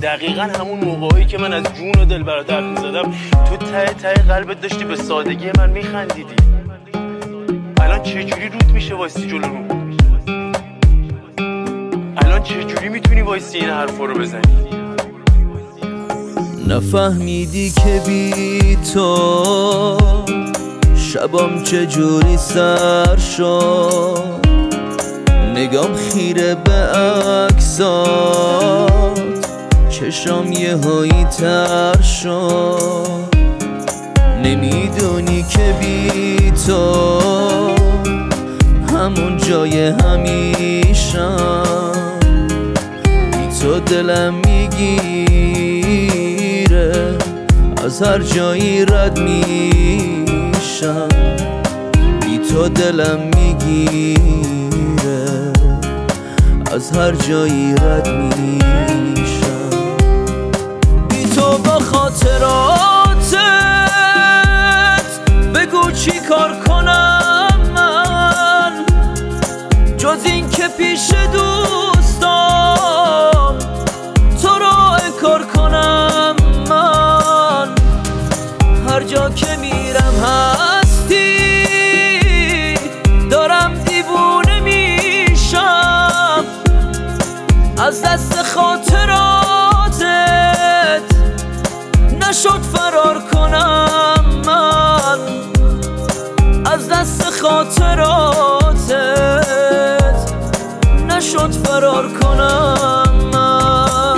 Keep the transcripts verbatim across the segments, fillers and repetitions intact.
دقیقا همون موقعی که من از جون و دل برات حرف می‌زدم تو ته ته قلبت داشتی به سادگی من میخندیدی. الان چجوری روت میشه وایسی جلو رو؟ الان چجوری میتونی وایسی این حرفا رو بزنی؟ نفهمیدی که بی تو شبام چجوری سر شد، نگام خیره به عکسات، چشام یه هایی تر شد. نمیدونی که بی تو همون جای همیشم، بی تو دلم میگیره، از هر جایی رد میشم. بی تو دلم میگیره، از هر جایی رد میشم. بی تو با خاطراتت بگو چی کار کنم من، جز این که پیش دوستام تو رو انکار کنم من. هر جا که میرم هستی، دارم دیوونه میشم، از دست خاطراتت نشد فرار کنم من. از دست خاطراتت نشد فرار کنم من.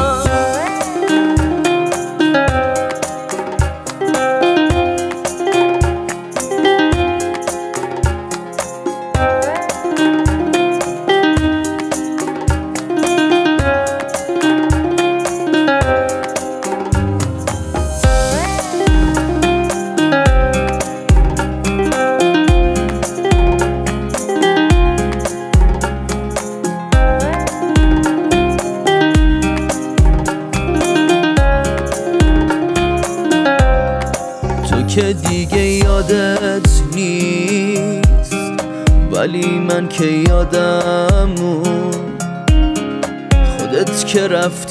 که دیگه یادت نیست، ولی من که یادم موند. خودت که رفتی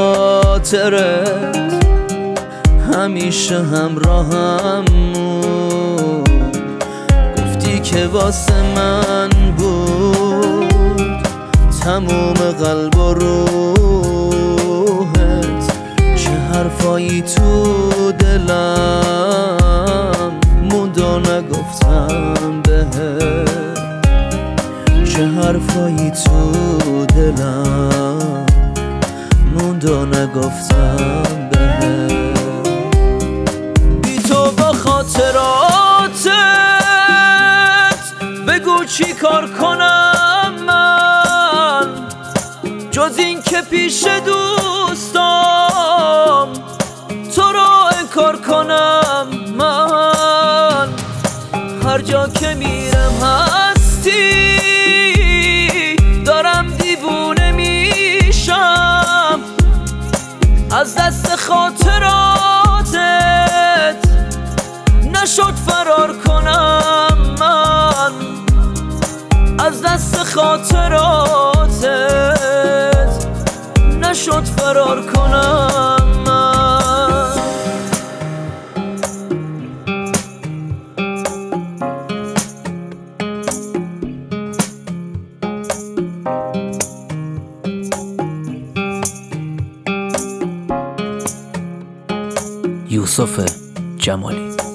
خاطرت همیشه همراهم موند. گفتی که واسه من بود تموم قلب و روحت، چه حرفایی تو دلم موند و نگفتم بهت، چه حرفایی تو دلم موند و نگفتم بهت. بی تو با خاطراتت بگو چی کار کنم من، جز این که پیش دوستام تو رو انکار کنم من. هر جا که میرم هستی، دارم دیوونه میشم، از دست خاطراتت نشد فرار کنم من. از دست خاطراتت نشد فرار کنم من. یوسف جمالی.